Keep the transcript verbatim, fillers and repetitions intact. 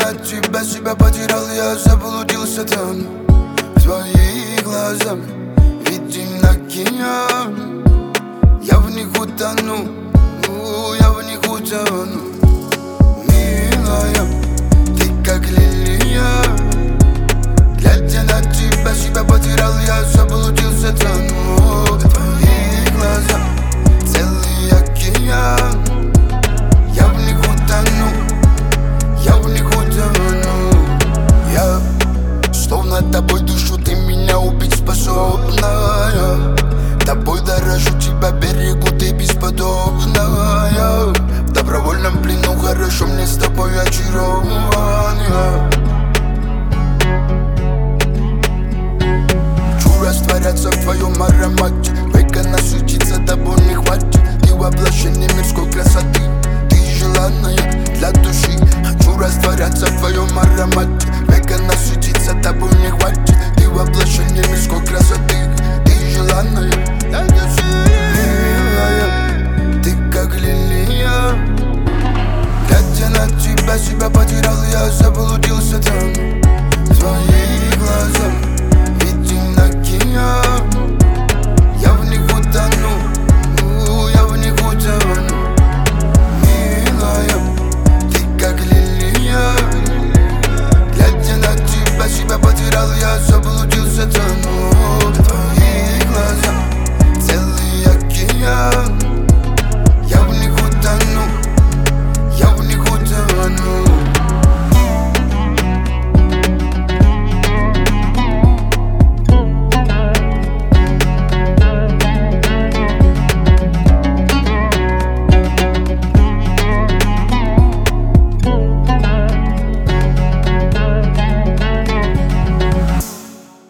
от тебя себя потерял, я заблудился там. В твоих глазах виден океан. Я в них утону, я в них утону. Милая, ты как лилия. Глядя на тебя себя потерял, я заблудился там. В твоих глазах целый океан. Я в них утону, я в них утону. Я словно тобой душу, ты меня убить способная. Тобой дорожу, тебя берегу, ты бесподобная. В добровольном плену хорошо мне с тобой очарование. Хочу растворяться в твоем аромате. Века насытиться тобой не хватит. Ты воплощение мирской красоты, ты желанная для души. Хочу растворяться в твоем аромате. Века насытиться тобой не хватит. Ты воплощение мирской красоты.